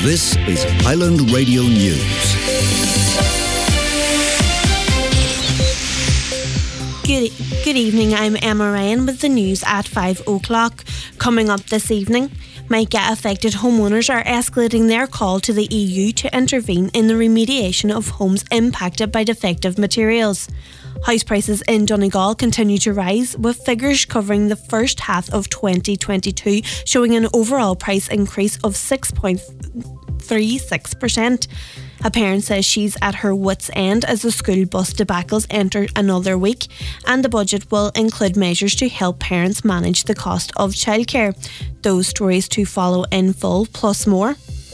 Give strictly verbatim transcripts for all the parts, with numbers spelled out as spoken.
This is Highland Radio News. Good, good evening, I'm Emma Ryan with the news at five o'clock. Coming up this evening, Mica-affected homeowners are escalating their call to the E U to intervene in the remediation of homes impacted by defective materials. House prices in Donegal continue to rise, with figures covering the first half of twenty twenty-two showing an overall price increase of six point three six percent. A parent says she's at her wit's end as the school bus debacles enter another week, and the budget will include measures to help parents manage the cost of childcare. Those stories to follow in full, plus more.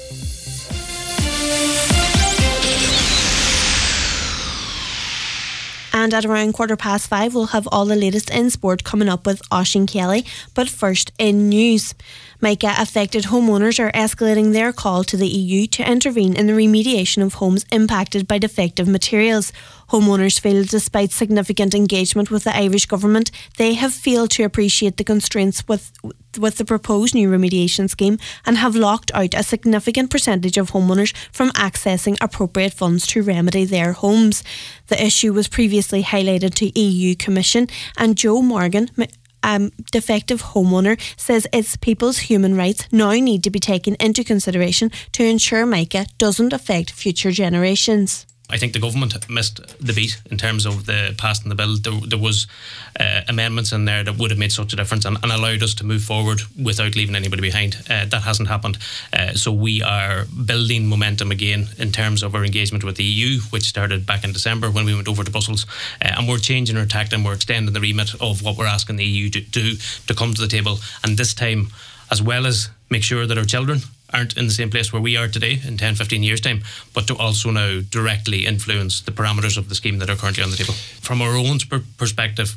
And at around quarter past five, we'll have all the latest in sport coming up with Oisín Kelly. But first, in news. Mica-affected homeowners are escalating their call to the E U to intervene in the remediation of homes impacted by defective materials. Homeowners feel despite significant engagement with the Irish government, they have failed to appreciate the constraints with with the proposed new remediation scheme and have locked out a significant percentage of homeowners from accessing appropriate funds to remedy their homes. The issue was previously highlighted to E U Commission, and Joe Morgan, a um, defective homeowner, says it's people's human rights now need to be taken into consideration to ensure Mica doesn't affect future generations. I think the government missed the beat in terms of the passing the bill. There, there was uh, amendments in there that would have made such a difference and, and allowed us to move forward without leaving anybody behind. Uh, that hasn't happened. Uh, so we are building momentum again in terms of our engagement with the E U, which started back in December when we went over to Brussels. Uh, and we're changing our tact and we're extending the remit of what we're asking the E U to do to come to the table. And this time, as well as make sure that our children aren't in the same place where we are today in ten, fifteen years' time, but to also now directly influence the parameters of the scheme that are currently on the table. From our own per- perspective,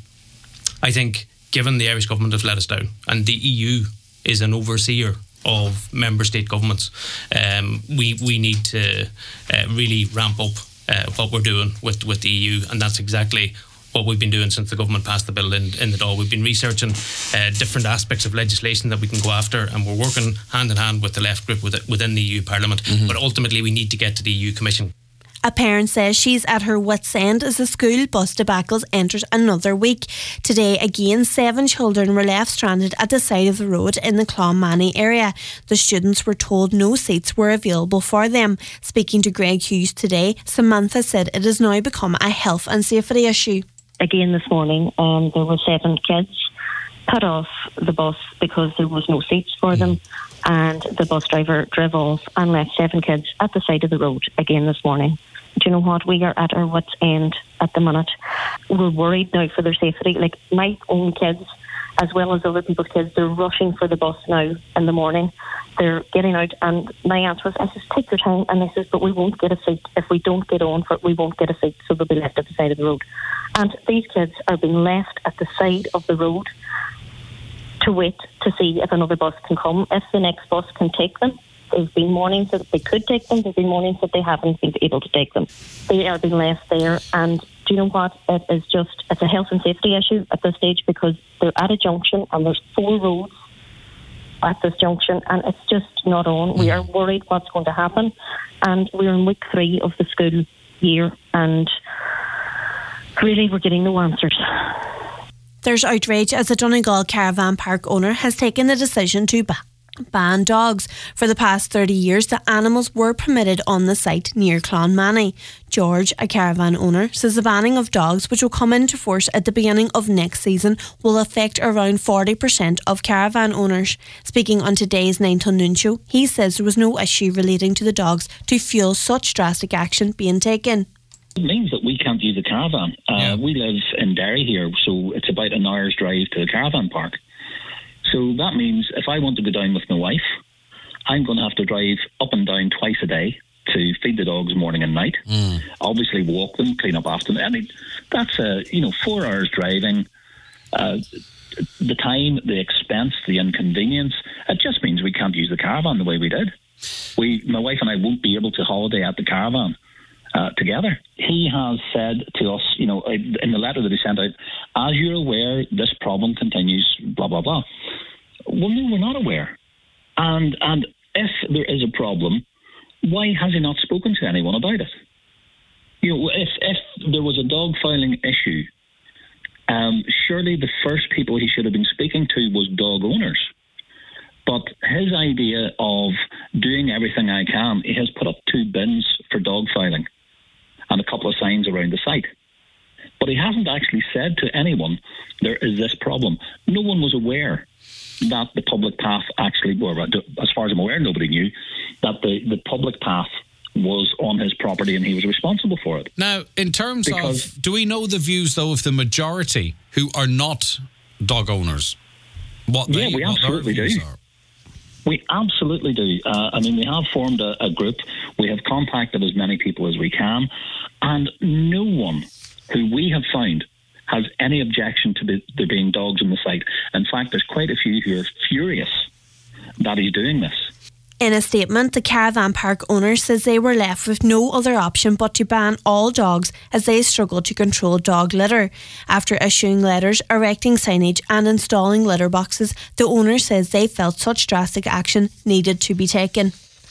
I think given the Irish government have let us down and the E U is an overseer of member state governments, um, we, we need to uh, really ramp up uh, what we're doing with, with the E U, and that's exactly what we've been doing since the government passed the bill in, in the Dáil. We've been researching uh, different aspects of legislation that we can go after, and we're working hand in hand with the left group with, within the E U Parliament. Mm-hmm. But ultimately we need to get to the E U Commission. A parent says she's at her wit's end as the school bus debacles enters another week. Today again, seven children were left stranded at the side of the road in the Clonmany area. The students were told no seats were available for them. Speaking to Greg Hughes today, Samantha said it has now become a health and safety issue. Again this morning, um, there were seven kids cut off the bus because there was no seats for them, and the bus driver drove off and left seven kids at the side of the road again this morning. Do you know what? We are at our wit's end at the minute. We're worried now for their safety. Like my own kids, as well as other people's kids, they're rushing for the bus now in the morning. They're getting out, and my answer was, I says, take your time. And I says, but we won't get a seat. If we don't get on for it, we won't get a seat, so they'll be left at the side of the road. And these kids are being left at the side of the road to wait to see if another bus can come, if the next bus can take them. There's been mornings that they could take them, there's been mornings that they haven't been able to take them. They are being left there, and do you know what? It is just, it's a health and safety issue at this stage, because they're at a junction and there's four roads at this junction, and it's just not on. We are worried what's going to happen, and we're in week three of the school year, and really we're getting no answers. There's outrage as a Donegal caravan park owner has taken the decision to ban ban dogs. For the past thirty years, the animals were permitted on the site near Clonmany. George, a caravan owner, says the banning of dogs, which will come into force at the beginning of next season, will affect around forty percent of caravan owners. Speaking on today's nine till noon show, he says there was no issue relating to the dogs to fuel such drastic action being taken. It means that we can't use a caravan. Uh, yeah. We live in Derry here, so it's about an hour's drive to the caravan park. So that means if I want to go down with my wife, I'm going to have to drive up and down twice a day to feed the dogs morning and night. Mm. Obviously walk them, clean up after them. I mean, that's a, you know, four hours driving. Uh, the time, the expense, the inconvenience. It just means we can't use the caravan the way we did. We, my wife and I won't be able to holiday at the caravan uh, together. He has said to us, you know, in the letter that he sent out, as you're aware, this problem continues, blah, blah, blah. Well, no, we're not aware. And and if there is a problem, why has he not spoken to anyone about it? You know, if if there was a dog filing issue, um, surely the first people he should have been speaking to was dog owners. But his idea of doing everything I can, he has put up two bins for dog filing and a couple of signs around the site. But he hasn't actually said to anyone, there is this problem. No one was aware that the public path actually, or as far as I'm aware, nobody knew that the, the public path was on his property and he was responsible for it. Now, in terms because, of, do we know the views, though, of the majority who are not dog owners? What yeah, they, we what absolutely their views do. Are? We absolutely do. Uh, I mean, we have formed a, a group. We have contacted as many people as we can. And no one who we have found has any objection to be, there being dogs on the site. In fact, there's quite a few who are furious that he's doing this. In a statement, the caravan park owner says they were left with no other option but to ban all dogs as they struggled to control dog litter. After issuing letters, erecting signage and installing litter boxes, the owner says they felt such drastic action needed to be taken.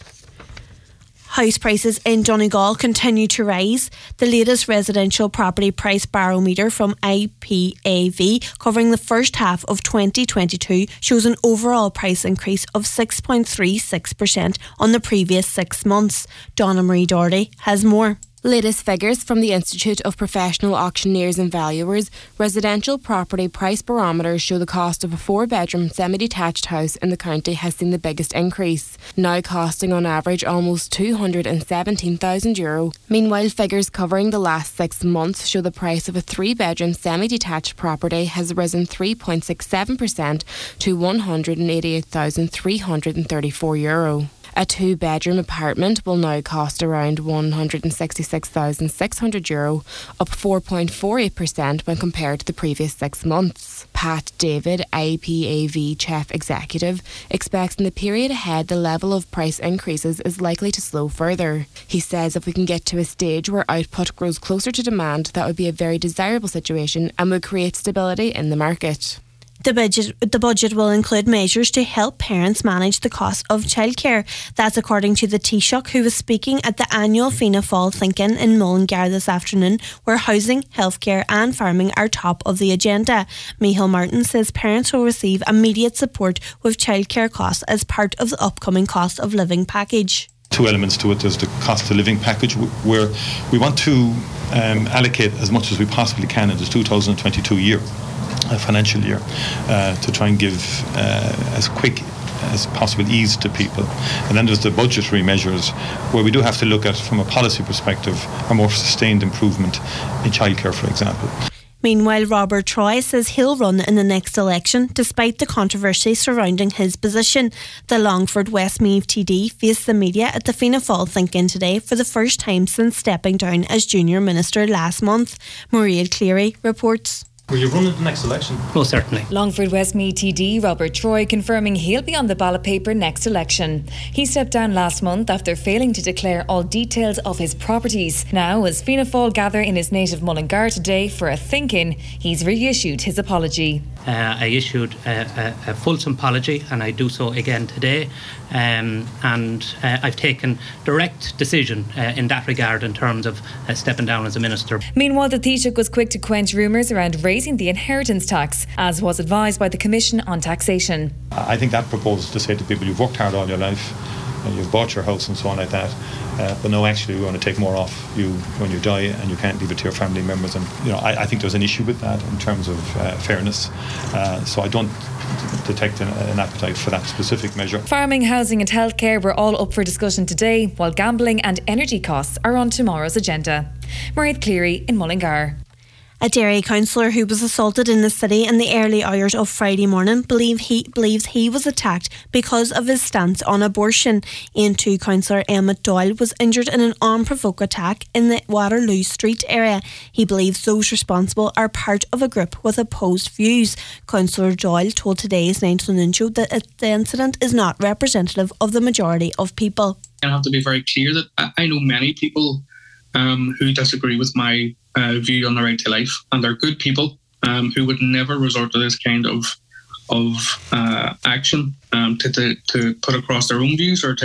House prices in Donegal continue to rise. The latest residential property price barometer from I P A V covering the first half of twenty twenty-two shows an overall price increase of six point three six percent on the previous six months. Donna Marie Doherty has more. Latest figures from the Institute of Professional Auctioneers and Valuers, residential property price barometers show the cost of a four-bedroom semi-detached house in the county has seen the biggest increase, now costing on average almost two hundred seventeen thousand euro. Meanwhile, figures covering the last six months show the price of a three-bedroom semi-detached property has risen three point six seven percent to one hundred eighty-eight thousand three hundred thirty-four euro. A two-bedroom apartment will now cost around one hundred sixty-six thousand six hundred euro, up four point four eight percent when compared to the previous six months. Pat David, I P A V Chief Executive, expects in the period ahead the level of price increases is likely to slow further. He says if we can get to a stage where output grows closer to demand, that would be a very desirable situation and would create stability in the market. The budget, the budget will include measures to help parents manage the cost of childcare. That's according to the Taoiseach, who was speaking at the annual Fianna Fáil Thinking in Mullingar this afternoon, where housing, healthcare and farming are top of the agenda. Micheál Martin says parents will receive immediate support with childcare costs as part of the upcoming cost of living package. Two elements to it. There's the cost of living package, where we want to um, allocate as much as we possibly can in the two thousand twenty-two year. A financial year uh, to try and give uh, as quick as possible ease to people. And then there's the budgetary measures where we do have to look at, from a policy perspective, a more sustained improvement in childcare, for example. Meanwhile, Robert Troy says he'll run in the next election despite the controversy surrounding his position. The Longford Westmeath T D faced the media at the Fianna Fáil Thinking today for the first time since stepping down as Junior Minister last month. Maria Cleary reports. Will you run in the next election? Most certainly. Longford Westmeath T D Robert Troy confirming he'll be on the ballot paper next election. He stepped down last month after failing to declare all details of his properties. Now, as Fianna Fáil gather in his native Mullingar today for a think-in, he's reissued his apology. Uh, I issued a, a, a fulsome apology, and I do so again today. Um, and uh, I've taken direct decision uh, in that regard in terms of uh, stepping down as a minister. Meanwhile, the Taoiseach was quick to quench rumours around raising the inheritance tax, as was advised by the Commission on Taxation. I think that proposal to say to people, you've worked hard all your life, and you've bought your house and so on like that, uh, but no, actually we want to take more off you when you die and you can't leave it to your family members. And you know, I, I think there's an issue with that in terms of uh, fairness. Uh, so I don't detect an, an appetite for that specific measure. Farming, housing and healthcare were all up for discussion today, while gambling and energy costs are on tomorrow's agenda. Mairead Cleary in Mullingar. A Derry councillor who was assaulted in the city in the early hours of Friday morning believe he believes he was attacked because of his stance on abortion. A N two councillor Emmett Doyle was injured in an unprovoked attack in the Waterloo Street area. He believes those responsible are part of a group with opposed views. Councillor Doyle told today's Nine to Noon show that the incident is not representative of the majority of people. I have to be very clear that I know many people um, who disagree with my Uh, view on the right to life, and they're good people um, who would never resort to this kind of of uh, action um, to, to to put across their own views or to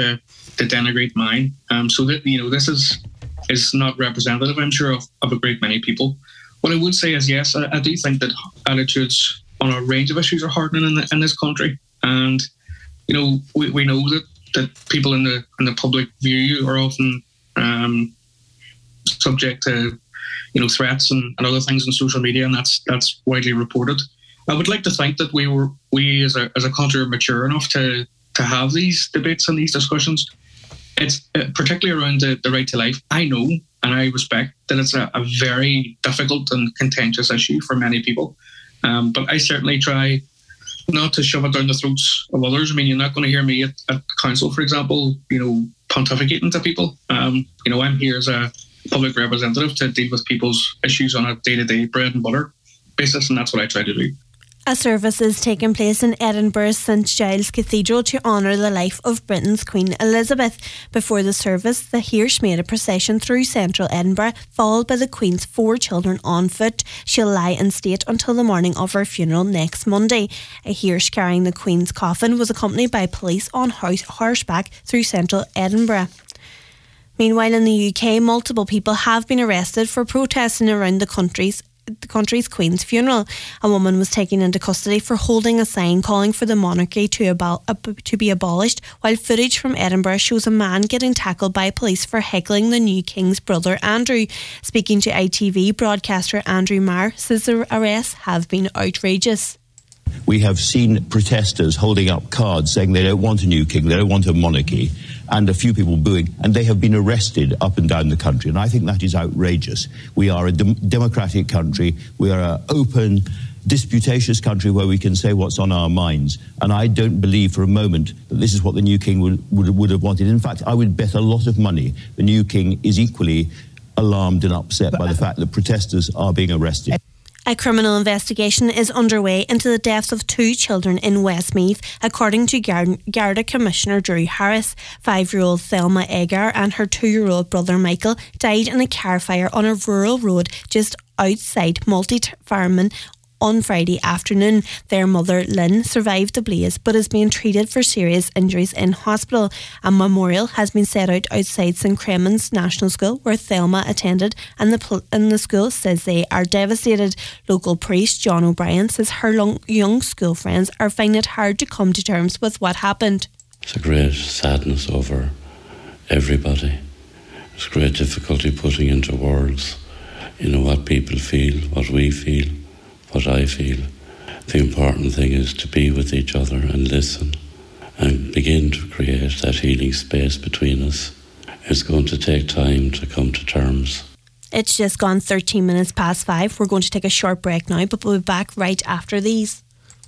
to denigrate mine. Um, so that, you know, this is is not representative, I'm sure, of, of a great many people. What I would say is, yes, I, I do think that attitudes on a range of issues are hardening in, the, in this country. And, you know, we, we know that, that people in the in the public view are often um, subject to, you know, threats and, and other things on social media, and that's that's widely reported. I would like to think that we were we as a as a country are mature enough to to have these debates and these discussions. It's uh, particularly around the, the right to life. I know and I respect that it's a, a very difficult and contentious issue for many people. Um, but I certainly try not to shove it down the throats of others. I mean, you're not going to hear me at, at council, for example, you know, pontificating to people. Um, you know, I'm here as a public representative to deal with people's issues on a day-to-day bread and butter basis, and that's what I try to do. A service is taking place in Edinburgh's Saint Giles Cathedral to honour the life of Britain's Queen Elizabeth. Before the service, the hearse made a procession through central Edinburgh, followed by the Queen's four children on foot. She'll lie in state until the morning of her funeral next Monday. A hearse carrying the Queen's coffin was accompanied by police on horse- horseback through central Edinburgh. Meanwhile, in the U K, multiple people have been arrested for protesting around the country's the country's Queen's funeral. A woman was taken into custody for holding a sign calling for the monarchy to, abol- to be abolished, while footage from Edinburgh shows a man getting tackled by police for heckling the new King's brother Andrew. Speaking to I T V, broadcaster Andrew Marr says the arrests have been outrageous. We have seen protesters holding up cards saying they don't want a new king, they don't want a monarchy, and a few people booing, and they have been arrested up and down the country. And I think that is outrageous. We are a dem- democratic country. We are an open, disputatious country where we can say what's on our minds. And I don't believe for a moment that this is what the new king would, would, would have wanted. In fact, I would bet a lot of money the new king is equally alarmed and upset by the fact that protesters are being arrested. A criminal investigation is underway into the deaths of two children in Westmeath, according to Garda Commissioner Drew Harris. Five-year-old Thelma Agar and her two-year-old brother Michael died in a car fire on a rural road just outside Multyfarman on Friday afternoon. Their mother, Lynn, survived the blaze but is being treated for serious injuries in hospital. A memorial has been set out outside St Cremen's National School, where Thelma attended, and the, pl- and the school says they are devastated. Local priest John O'Brien says her long- young school friends are finding it hard to come to terms with what happened. It's a great sadness over everybody. It's great difficulty putting into words, you know, what people feel, what we feel, what I feel. The important thing is to be with each other and listen and begin to create that healing space between us. It's going to take time to come to terms. It's just gone thirteen minutes past five. We're going to take a short break now, but we'll be back right after these.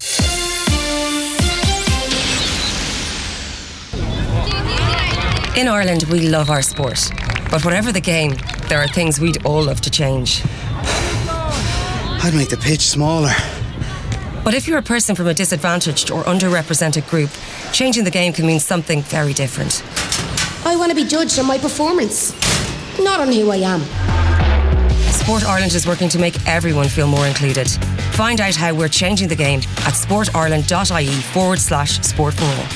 In Ireland, we love our sport. But whatever the game, there are things we'd all love to change. I'd make the pitch smaller. But if you're a person from a disadvantaged or underrepresented group, changing the game can mean something very different. I want to be judged on my performance, not on who I am. Sport Ireland is working to make everyone feel more included. Find out how we're changing the game at sportireland.ie forward slash sport for all.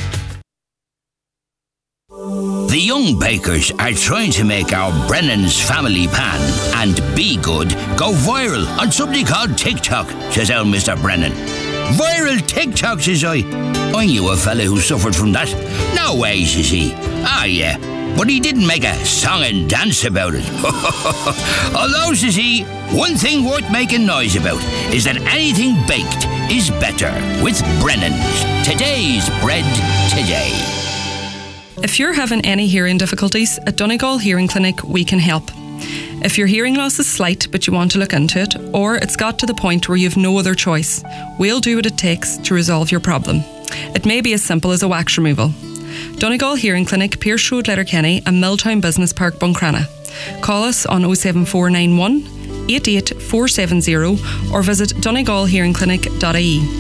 The young bakers are trying to make our Brennan's family pan and Be Good go viral on something called TikTok, says old Mister Brennan. Viral TikTok, says I. I knew a fella who suffered from that. No way, says he. Ah, yeah, but he didn't make a song and dance about it. Although, says he, one thing worth making noise about is that anything baked is better with Brennan's. Today's bread today. If you're having any hearing difficulties, at Donegal Hearing Clinic we can help. If your hearing loss is slight but you want to look into it, or it's got to the point where you've no other choice, we'll do what it takes to resolve your problem. It may be as simple as a wax removal. Donegal Hearing Clinic, Pierce Road, Letterkenny and Milltown Business Park, Buncrana. Call us on oh seven four nine one, eight eight four seven zero or visit donegal hearing clinic dot I E.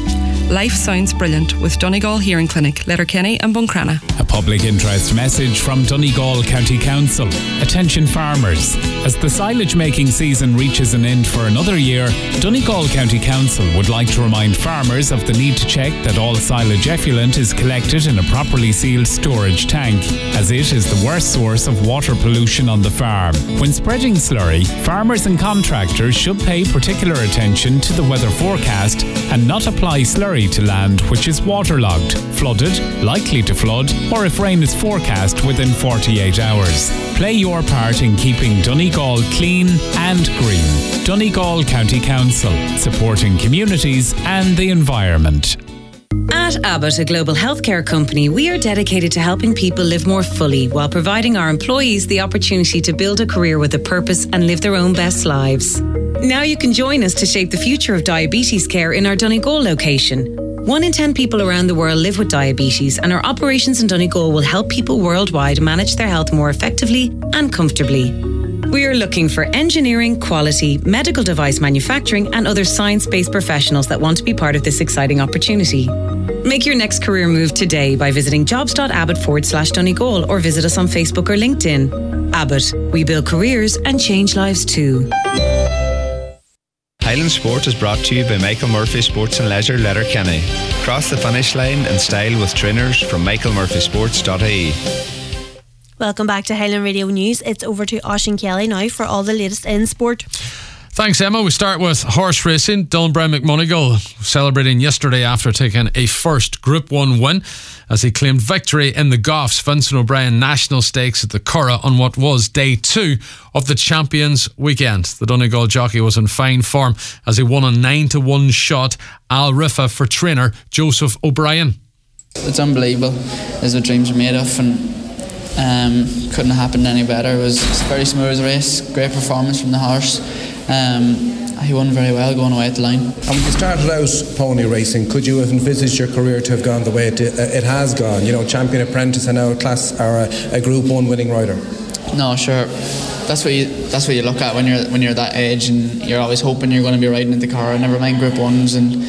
Life sounds brilliant with Donegal Hearing Clinic, Letterkenny and Buncrana. A public interest message from Donegal County Council. Attention farmers. As the silage making season reaches an end for another year, Donegal County Council would like to remind farmers of the need to check that all silage effluent is collected in a properly sealed storage tank, as it is the worst source of water pollution on the farm. When spreading slurry, farmers and contractors should pay particular attention to the weather forecast and not apply slurry to land which is waterlogged, flooded, likely to flood, or if rain is forecast within forty-eight hours. Play your part in keeping Donegal clean and green. Donegal County Council, supporting communities and the environment. At Abbott, a global healthcare company, we are dedicated to helping people live more fully while providing our employees the opportunity to build a career with a purpose and live their own best lives. Now you can join us to shape the future of diabetes care in our Donegal location. One in ten people around the world live with diabetes, and our operations in Donegal will help people worldwide manage their health more effectively and comfortably. We are looking for engineering, quality, medical device manufacturing and other science-based professionals that want to be part of this exciting opportunity. Make your next career move today by visiting jobs.abbott forward slash Donegal or visit us on Facebook or LinkedIn. Abbott, we build careers and change lives too. Highland Sport is brought to you by Michael Murphy Sports and Leisure, Letterkenny. Cross the finish line in style with trainers from michael murphy sports dot I E. Welcome back to Highland Radio News. It's over to Oisín Kelly now for all the latest in sport. Thanks, Emma. We start with horse racing. Dylan Brown McMonagle celebrating yesterday after taking a first Group one win as he claimed victory in the Goffs Vincent O'Brien National Stakes at the Curragh on what was day two of the Champions Weekend. The Donegal jockey was in fine form as he won a nine to one shot Al Rifa for trainer Joseph O'Brien. It's unbelievable, as the dreams are made of, and um, couldn't have happened any better. It was a very smooth race, great performance from the horse. Um, he won very well going away at the line. And when you started out pony racing, could you have envisaged your career to have gone the way it, did, uh, it has gone? You know, champion apprentice and now a class or a, a Group One winning rider. No, sure. That's what you that's what you look at when you're when you're that age, and you're always hoping you're going to be riding in the car. Never mind Group Ones, and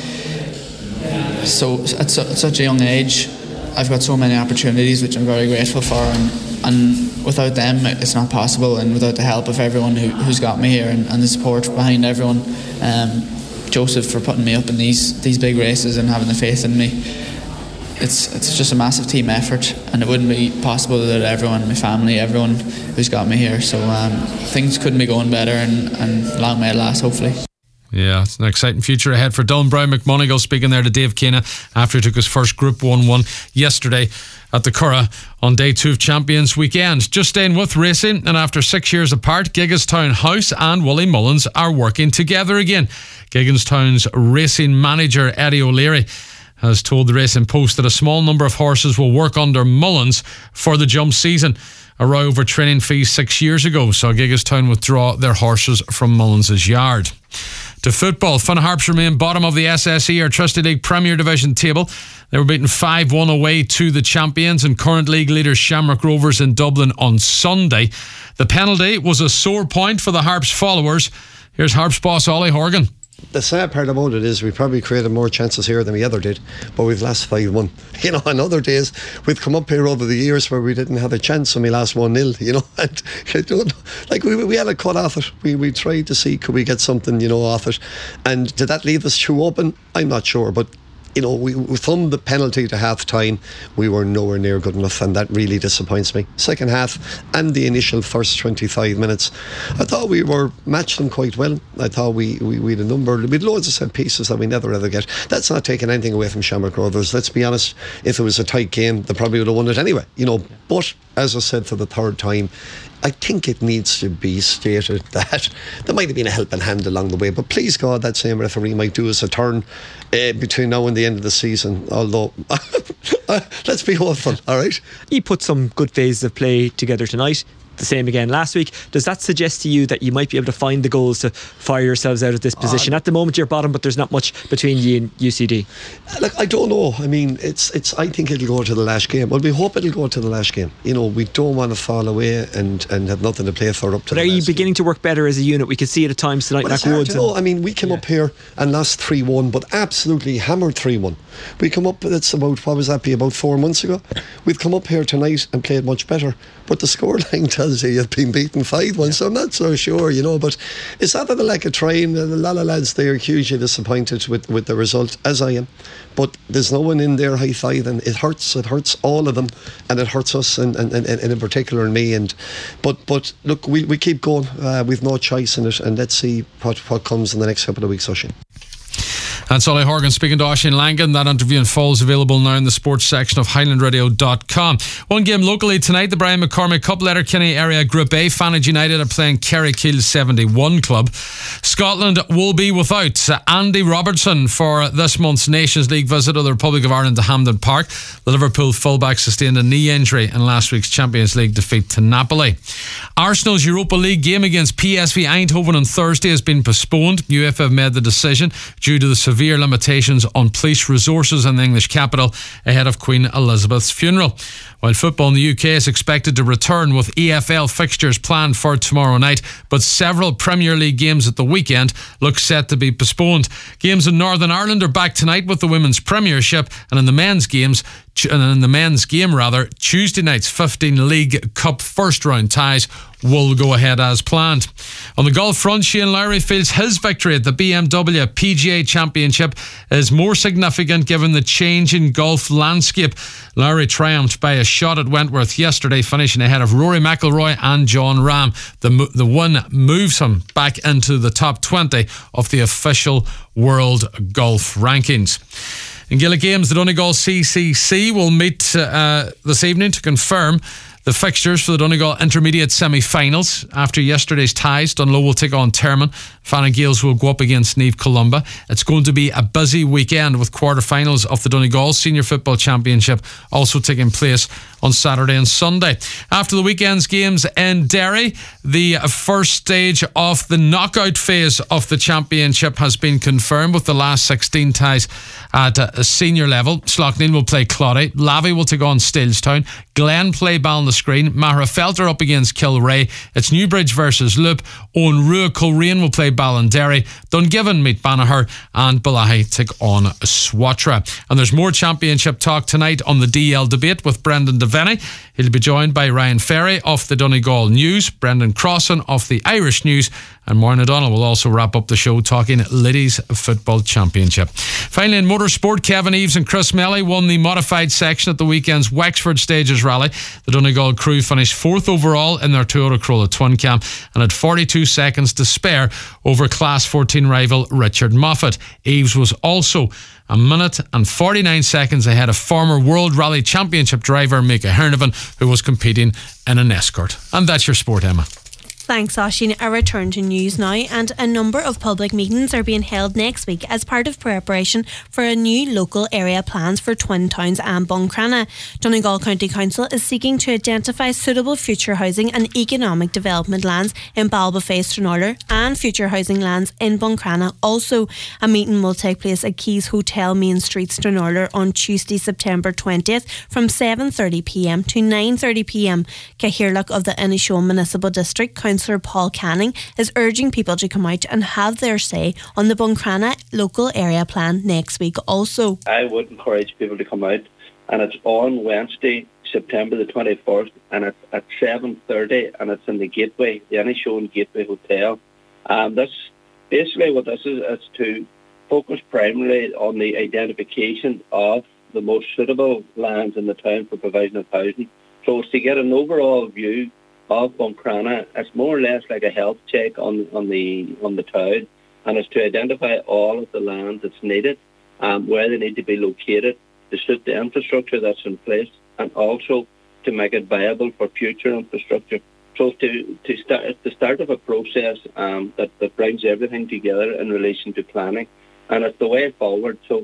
so at, su- at such a young age, I've got so many opportunities which I'm very grateful for, and, and without them it's not possible, and without the help of everyone who, who's got me here and, and the support behind everyone, um, Joseph for putting me up in these these big races and having the faith in me. It's it's just a massive team effort, and it wouldn't be possible without everyone, my family, everyone who's got me here. So um, things couldn't be going better, and, and long may it last, hopefully. Yeah, it's an exciting future ahead for Dylan Brown McMonagle, speaking there to Dave Keena after he took his first Group one win yesterday at the Curragh on day two of Champions Weekend. Just staying with racing, and after six years apart, Gigginstown House and Willie Mullins are working together again. Gigginstown's racing manager Eddie O'Leary has told the Racing Post that a small number of horses will work under Mullins for the jump season. A row over training fees six years ago saw Gigginstown withdraw their horses from Mullins' yard. To football, Finn Harps remain bottom of the S S E or Trustee League Premier Division table. They were beaten five one away to the champions and current league leaders Shamrock Rovers in Dublin on Sunday. The penalty was a sore point for the Harps followers. Here's Harps boss Ollie Horgan. The sad part about it is we probably created more chances here than we ever did, but we've lost five one. You know, on other days we've come up here over the years where we didn't have a chance and we lost one nil, you know, and you don't, like we we had a cut off it. We we tried to see could we get something, you know, off it, and did that leave us too open? I'm not sure, but you know, we, from the penalty to half time, we were nowhere near good enough, and that really disappoints me. Second half and the initial first twenty-five minutes, I thought we were matched them quite well. I thought we, we, we had a number, we had loads of set pieces that we never ever get. That's not taking anything away from Shamrock Rovers. Let's be honest, if it was a tight game, they probably would have won it anyway, you know. But as I said for the third time, I think it needs to be stated that there might have been a helping hand along the way, but please God, that same referee might do us a turn uh, between now and the end of the season, although let's be hopeful, alright? He put some good phases of play together tonight. the same again last week. Does that suggest to you that you might be able to find the goals to fire yourselves out of this position? Uh, At the moment you're bottom, but there's not much between you and U C D. Look, I don't know. I mean, it's it's. I think it'll go to the last game. Well, we hope it'll go to the last game. You know, we don't want to fall away and, and have nothing to play for up to. But the are you last beginning game. to work better as a unit? We could see it at times tonight. Well, it's hard to know. I mean, we came yeah. up here and lost three one, but absolutely hammered three one. We come up. It's about what was that be about four months ago. We've come up here tonight and played much better. But the scoreline tells you you've been beaten five one, yeah. so I'm not so sure, you know. But it's not that a lack of trying. A lot of lads they are hugely disappointed with, with the result, as I am. But there's no one in there high five, and it hurts. It hurts all of them, and it hurts us, and, and, and, and in particular me. And but but look, we, we keep going. Uh, we've no choice in it, and let's see what, what comes in the next couple of weeks, Oisín. And Solly Horgan speaking to Oisín Langan. That interview in full is available now in the sports section of highland radio dot com. One game locally tonight, the Brian McCormick Cup, Letterkenny Area Group A. Fanage United are playing Kerrykill seventy-one Club. Scotland will be without Andy Robertson for this month's Nations League visit of the Republic of Ireland to Hampden Park. The Liverpool fullback sustained a knee injury in last week's Champions League defeat to Napoli. Arsenal's Europa League game against P S V Eindhoven on Thursday has been postponed. UEFA have made the decision due to the severe limitations on police resources in the English capital ahead of Queen Elizabeth's funeral. While football in the U K is expected to return with E F L fixtures planned for tomorrow night, but several Premier League games at the weekend look set to be postponed. Games in Northern Ireland are back tonight with the Women's Premiership, and in the men's games and in the men's game rather, Tuesday night's fifteen League Cup first round ties will go ahead as planned. On the golf front, Shane Lowry feels his victory at the B M W P G A Championship is more significant given the change in golf landscape. Lowry triumphed by a shot at Wentworth yesterday, finishing ahead of Rory McIlroy and John Rahm. The, the win moves him back into the top twenty of the official world golf rankings. In Gaelic Games, the Donegal C C C will meet uh, this evening to confirm the fixtures for the Donegal Intermediate semi-finals. After yesterday's ties, Dunlow will take on Termon. Fana Gaels will go up against Neve Columba. It's going to be a busy weekend with quarter-finals of the Donegal Senior Football Championship also taking place on Saturday and Sunday. After the weekend's games in Derry, the first stage of the knockout phase of the championship has been confirmed with the last sixteen ties at a senior level. Slaughtneil will play Cloddy. Lavey will take on Stalestown. Glen play Ballinascreen. Mahra Felter up against Kilray. It's Newbridge versus Loop. Owen Rua Coleraine will play Ballinderry. Dungiven meet Banagher, and Balahi take on Swatra. And there's more championship talk tonight on the D L debate with Brendan Devaney. He'll be joined by Ryan Ferry of the Donegal News, Brendan Crossan of the Irish News, and Maureen O'Donnell will also wrap up the show talking Ladies Football Championship. Finally, in motorsport, Kevin Eves and Chris Melly won the modified section at the weekend's Wexford Stages Rally. The Donegal crew finished fourth overall in their Toyota Corolla Twin Cam and had forty-two seconds to spare over Class fourteen rival Richard Moffat. Eves was also a minute and forty-nine seconds ahead of former World Rally Championship driver Mika Hernevan, who was competing in an Escort. And that's your sport, Emma. Thanks, Oisín. A return to news now, and a number of public meetings are being held next week as part of preparation for a new local area plans for Twin Towns and Buncrana. Donegal County Council is seeking to identify suitable future housing and economic development lands in Ballbafay, Stranraer, and future housing lands in Buncrana also. A meeting will take place at Keys Hotel, Main Street, Stranraer on Tuesday, September twentieth from seven thirty p m to nine thirty p m. Cahirlock of the Inishowen Municipal District, Councillor Paul Canning, is urging people to come out and have their say on the Buncrana local area plan next week also. I would encourage people to come out, and it's on Wednesday, September the twenty-first, and it's at seven thirty, and it's in the Gateway, the Inishowen Gateway Hotel. Um, that's basically what this is. It's to focus primarily on the identification of the most suitable lands in the town for provision of housing. So it's to get an overall view of Buncrana. It's more or less like a health check on on the on the town, and it's to identify all of the land that's needed, um, where they need to be located to suit the infrastructure that's in place, and also to make it viable for future infrastructure. So to to start it's the start of a process um, that that brings everything together in relation to planning, and it's the way forward. So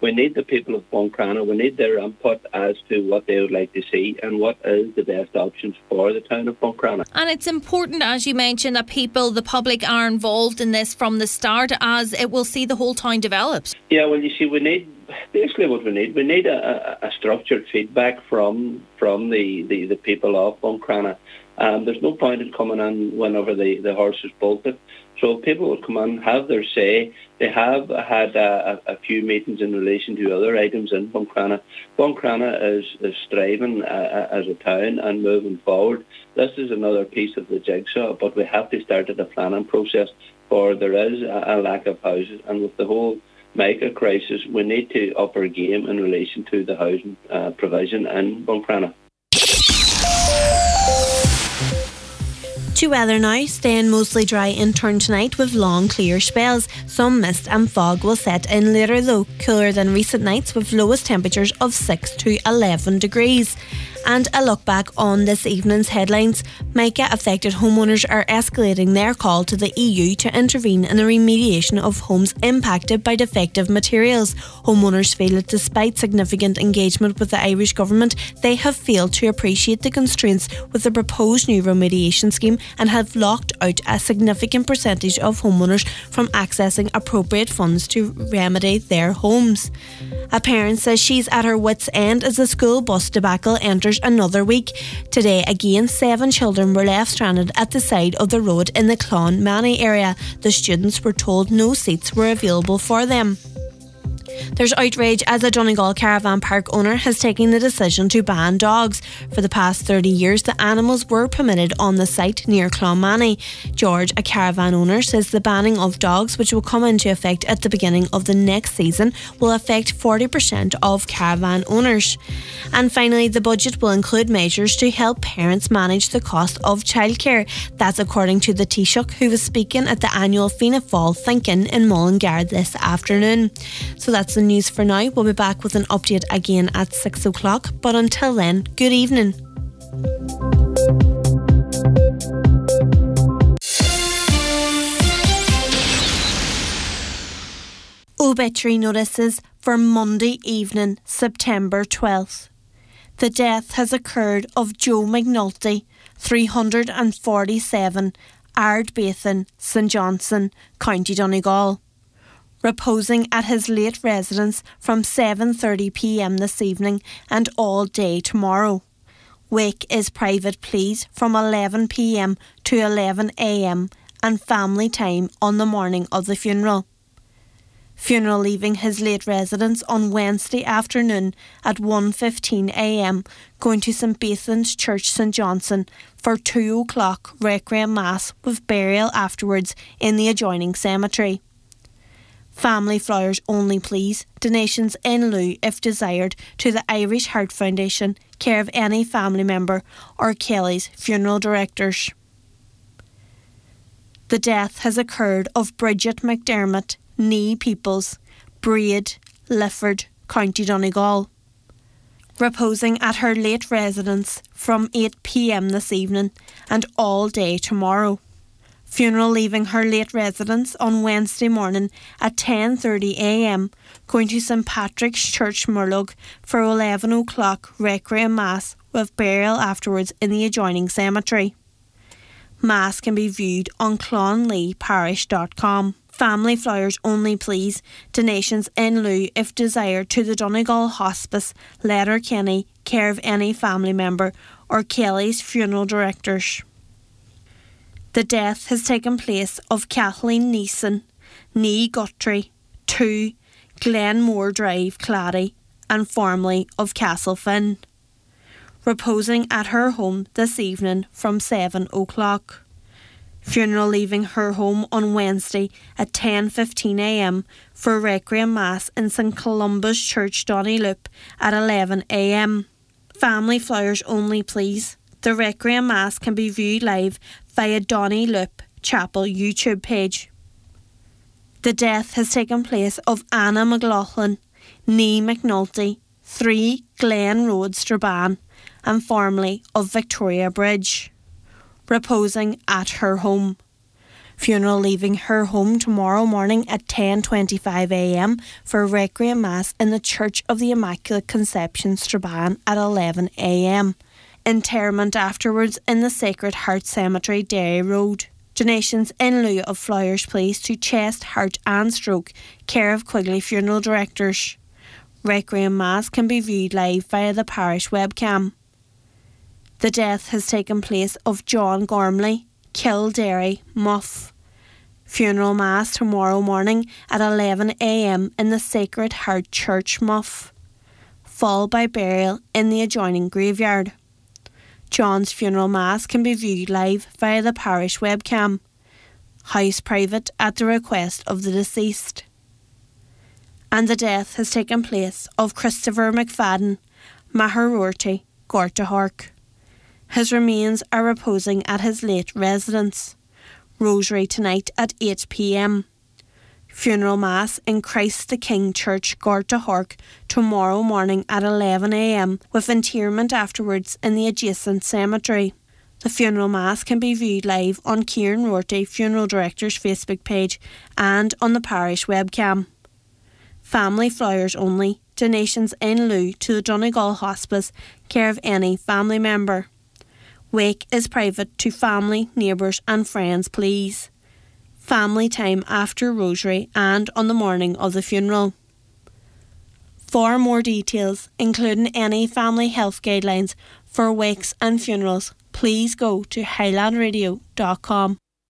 we need the people of Buncrana, we need their input as to what they would like to see and what is the best options for the town of Buncrana. And it's important, as you mentioned, that people, the public, are involved in this from the start, as it will see the whole town developed. Yeah, well, you see, we need, basically what we need, we need a, a, a structured feedback from from the, the, the people of Buncrana. Um, there's no point in coming in whenever the, the horse is bolted. So people will come in, have their say. They have had a, a, a few meetings in relation to other items in Buncrana. Buncrana is, is striving uh, as a town and moving forward. This is another piece of the jigsaw, but we have to start at the planning process, for there is a, a lack of houses. And with the whole Mica crisis, we need to up our game in relation to the housing uh, provision in Buncrana. To weather now, staying mostly dry in turn tonight with long clear spells. Some mist and fog will set in later though, cooler than recent nights with lowest temperatures of six to eleven degrees. And a look back on this evening's headlines. Mica affected homeowners are escalating their call to the E U to intervene in the remediation of homes impacted by defective materials. Homeowners feel that despite significant engagement with the Irish government, they have failed to appreciate the constraints with the proposed new remediation scheme and have locked out a significant percentage of homeowners from accessing appropriate funds to remedy their homes. A parent says she's at her wit's end as the school bus debacle enters another week. Today again, seven children were left stranded at the side of the road in the Clonmany area. The students were told no seats were available for them. There's outrage as a Donegal caravan park owner has taken the decision to ban dogs. For the past thirty years, the animals were permitted on the site near Clonmany. George, a caravan owner, says the banning of dogs, which will come into effect at the beginning of the next season, will affect forty percent of caravan owners. And finally, the budget will include measures to help parents manage the cost of childcare. That's according to the Taoiseach, who was speaking at the annual Fianna Fáil Thinking in Mullingar this afternoon. So that's the news for now. We'll be back with an update again at six o'clock. But until then, good evening. Obituary notices for Monday evening, September twelfth. The death has occurred of Joe McNulty, three hundred forty-seven, Ardbathan, St Johnson, County Donegal. Reposing at his late residence from seven thirty p m this evening and all day tomorrow. Wake is private please from eleven p m to eleven a m and family time on the morning of the funeral. Funeral leaving his late residence on Wednesday afternoon at one fifteen a m, going to St Bathan's Church St Johnson for two o'clock Requiem Mass with burial afterwards in the adjoining cemetery. Family flowers only please, donations in lieu if desired to the Irish Heart Foundation, care of any family member or Kelly's funeral directors. The death has occurred of Bridget McDermott, Nee Peoples, Braid, Lifford, County Donegal. Reposing at her late residence from eight p m this evening and all day tomorrow. Funeral leaving her late residence on Wednesday morning at ten thirty a m, going to St Patrick's Church Murlug for eleven o'clock Requiem Mass with burial afterwards in the adjoining cemetery. Mass can be viewed on clonlee parish dot com. Family flowers only please, donations in lieu if desired to the Donegal Hospice, Letterkenny, care of any family member or Kelly's funeral directors. The death has taken place of Kathleen Neeson, Nee Guthrie, two Glenmore Drive, Clady, and formerly of Castlefin. Reposing at her home this evening from seven o'clock. Funeral leaving her home on Wednesday at ten fifteen a m for Requiem Mass in St Columba's Church, Donnylloop at eleven a m. Family flowers only please. The Requiem Mass can be viewed live via Donnylloop Chapel YouTube page. The death has taken place of Anna McLaughlin, Nee McNulty, three Glen Road, Strabane, and formerly of Victoria Bridge. Reposing at her home. Funeral leaving her home tomorrow morning at ten twenty-five a m for a Requiem Mass in the Church of the Immaculate Conception, Strabane at eleven a m. Interment afterwards in the Sacred Heart Cemetery, Derry Road. Donations in lieu of flowers please to chest, heart and stroke, care of Quigley Funeral Directors. Requiem Mass can be viewed live via the parish webcam. The death has taken place of John Gormley, Kildare, Muff. Funeral Mass tomorrow morning at eleven a m in the Sacred Heart Church, Muff. Followed by burial in the adjoining graveyard. John's funeral mass can be viewed live via the parish webcam. House private at the request of the deceased. And the death has taken place of Christopher McFadden, Maharorty, Gortahork. His remains are reposing at his late residence. Rosary tonight at eight p m. Funeral Mass in Christ the King Church, Gortahork, tomorrow morning at eleven a m, with interment afterwards in the adjacent cemetery. The funeral Mass can be viewed live on Kieran Rorty, Funeral Director's Facebook page, and on the parish webcam. Family flowers only, donations in lieu to the Donegal Hospice, care of any family member. Wake is private to family, neighbours and friends please. Family time after Rosary and on the morning of the funeral. For more details, including any family health guidelines for wakes and funerals, please go to highland radio dot com.